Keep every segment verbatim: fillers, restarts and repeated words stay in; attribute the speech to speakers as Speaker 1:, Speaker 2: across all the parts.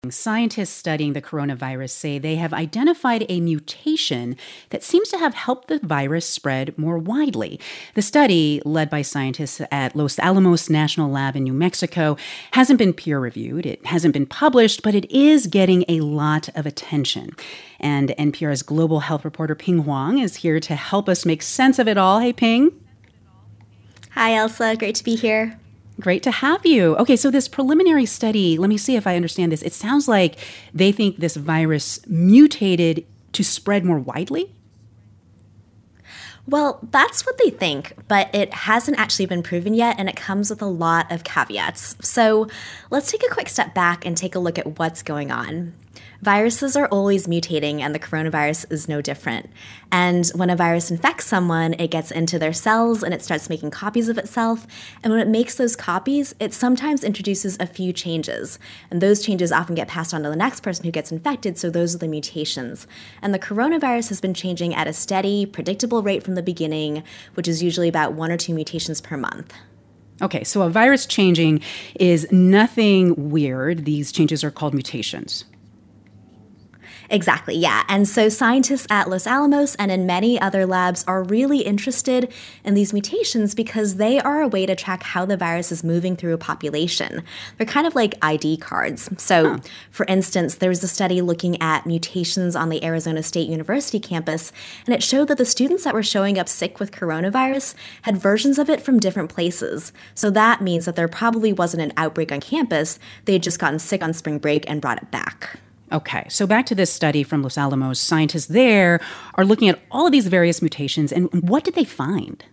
Speaker 1: Scientists studying the coronavirus say they have identified a mutation that seems to have helped the virus spread more widely. The study, led by scientists at Los Alamos National Lab in New Mexico, hasn't been peer-reviewed. It hasn't been published, but it is getting a lot of attention. And N P R's global health reporter Ping Huang is here to help us make sense of it all. Hey, Ping.
Speaker 2: Hi, Elsa. Great to be here.
Speaker 1: Great to have you. Okay, so this preliminary study, let me see if I understand this. It sounds like they think this virus mutated to spread more widely?
Speaker 2: Well, that's what they think, but it hasn't actually been proven yet, and it comes with a lot of caveats. So let's take a quick step back and take a look at what's going on. Viruses are always mutating, and the coronavirus is no different. And when a virus infects someone, it gets into their cells and it starts making copies of itself. And when it makes those copies, it sometimes introduces a few changes. And those changes often get passed on to the next person who gets infected, so those are the mutations. And the coronavirus has been changing at a steady, predictable rate from the beginning, which is usually about one or two mutations per month.
Speaker 1: Okay, so a virus changing is nothing weird. These changes are called mutations.
Speaker 2: Exactly, yeah. And so scientists at Los Alamos and in many other labs are really interested in these mutations because they are a way to track how the virus is moving through a population. They're kind of like I D cards. So, huh. for instance, there was a study looking at mutations on the Arizona State University campus, and it showed that the students that were showing up sick with coronavirus had versions of it from different places. So that means that there probably wasn't an outbreak on campus. They had just gotten sick on spring break and brought it back.
Speaker 1: Okay, so back to this study from Los Alamos, scientists there are looking at all of these various mutations, and what did they find?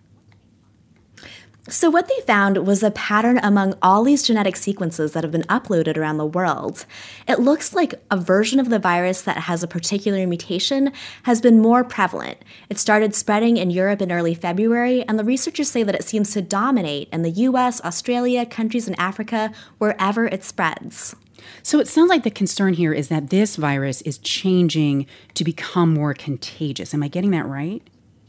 Speaker 2: So what they found was a pattern among all these genetic sequences that have been uploaded around the world. It looks like a version of the virus that has a particular mutation has been more prevalent. It started spreading in Europe in early February, and the researchers say that it seems to dominate in the U S, Australia, countries in Africa, wherever it spreads.
Speaker 1: So it sounds like the concern here is that this virus is changing to become more contagious. Am I getting that right?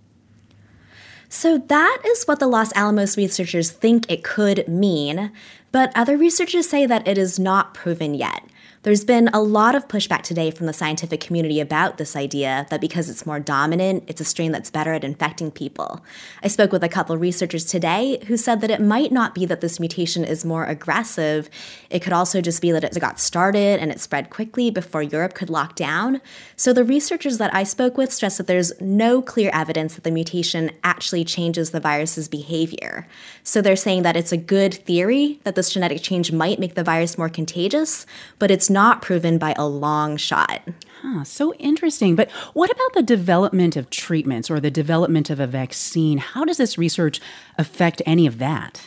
Speaker 2: So that is what the Los Alamos researchers think it could mean, but other researchers say that it is not proven yet. There's been a lot of pushback today from the scientific community about this idea that because it's more dominant, it's a strain that's better at infecting people. I spoke with a couple of researchers today who said that it might not be that this mutation is more aggressive. It could also just be that it got started and it spread quickly before Europe could lock down. So the researchers that I spoke with stressed that there's no clear evidence that the mutation actually changes the virus's behavior. So they're saying that it's a good theory that this genetic change might make the virus more contagious, but it's not proven by a long shot.
Speaker 1: Huh, so interesting. But what about the development of treatments or the development of a vaccine? How does this research affect any of that?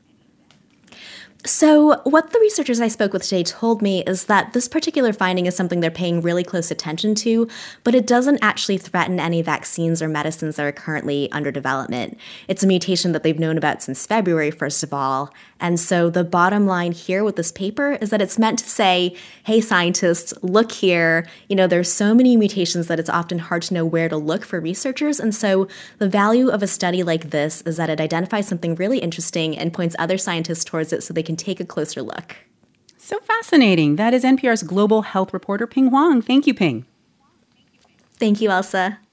Speaker 2: So what the researchers I spoke with today told me is that this particular finding is something they're paying really close attention to, but it doesn't actually threaten any vaccines or medicines that are currently under development. It's a mutation that they've known about since February, first of all. And so the bottom line here with this paper is that it's meant to say, hey, scientists, look here. You know, there's so many mutations that it's often hard to know where to look for researchers. And so the value of a study like this is that it identifies something really interesting and points other scientists towards it so they can take a closer look.
Speaker 1: So fascinating. That is N P R's global health reporter, Ping Huang. Thank you, Ping.
Speaker 2: Thank you, Elsa.